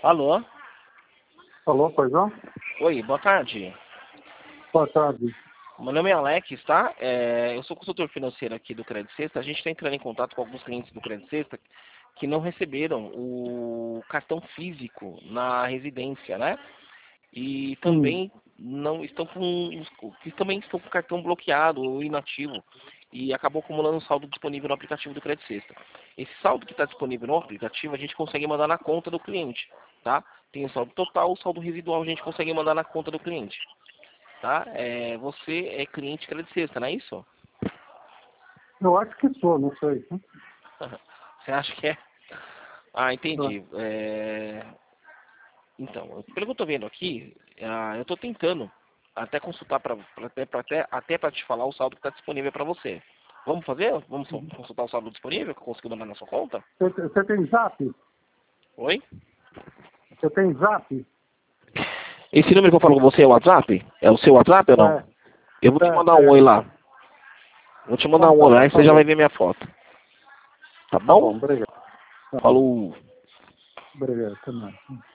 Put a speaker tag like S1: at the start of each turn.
S1: Alô?
S2: Alô, paizão?
S1: Oi, boa tarde.
S2: Boa tarde.
S1: Meu nome é Alex, tá? Eu sou consultor financeiro aqui do Credit Sexta. A gente está entrando em contato com alguns clientes do Credit Sexta que não receberam o cartão físico na residência, né? E também não estão que também estão com o cartão bloqueado ou inativo e acabou acumulando um saldo disponível no aplicativo do Credit Sexta. Esse saldo que está disponível no aplicativo a gente consegue mandar na conta do cliente, tá? Tem o saldo total, o saldo residual a gente consegue mandar na conta do cliente, tá? Você é cliente Credit Sexta, não é isso?
S2: Eu acho que sou, não sei.
S1: Você acha que é? Ah, entendi. Então, pelo que eu estou vendo aqui, eu estou tentando até consultar até para te falar o saldo que está disponível para você. Vamos fazer? Vamos consultar o saldo disponível que eu consigo mandar na sua conta?
S2: Você tem zap?
S1: Oi?
S2: Você tem zap?
S1: Esse número que eu falo com você é o WhatsApp? É o seu WhatsApp ou não? Eu vou te mandar um oi lá. Vou te mandar
S2: Então,
S1: um
S2: tá
S1: oi lá
S2: bom,
S1: e você já vai ver minha foto. Tá
S2: Tá bom,
S1: bom?
S2: obrigado. Tá bom,
S1: Falou.
S2: obrigado, até mais.